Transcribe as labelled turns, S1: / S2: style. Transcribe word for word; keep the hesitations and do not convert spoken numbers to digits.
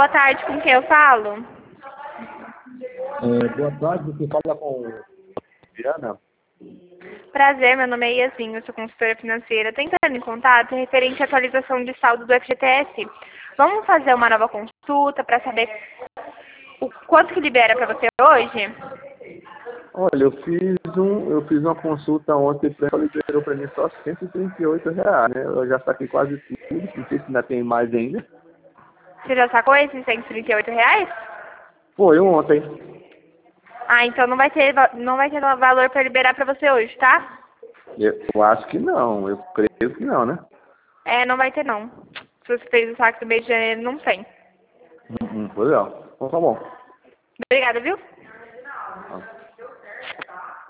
S1: boa tarde, com quem eu falo?
S2: É, boa tarde, você fala com Diana?
S1: Prazer, meu nome é Yasmin, eu sou consultora financeira. Tô entrando em contato referente à atualização de saldo do F G T S. Vamos fazer uma nova consulta para saber o quanto que libera para você hoje?
S2: Olha, eu fiz, um, eu fiz uma consulta ontem, ela liberou para mim só cento e trinta e oito reais, né? Eu já saquei quase tudo, não sei se ainda tem mais ainda.
S1: Você já sacou esses cento e trinta e oito reais?
S2: Foi ontem.
S1: Ah, então não vai ter, va- não vai ter valor para liberar para você hoje, tá?
S2: Eu, eu acho que não, eu creio que não, né?
S1: É, não vai ter não. Se você fez o saque do mês de janeiro, não tem.
S2: Hum, hum, pois é. Então tá bom.
S1: Obrigada, viu?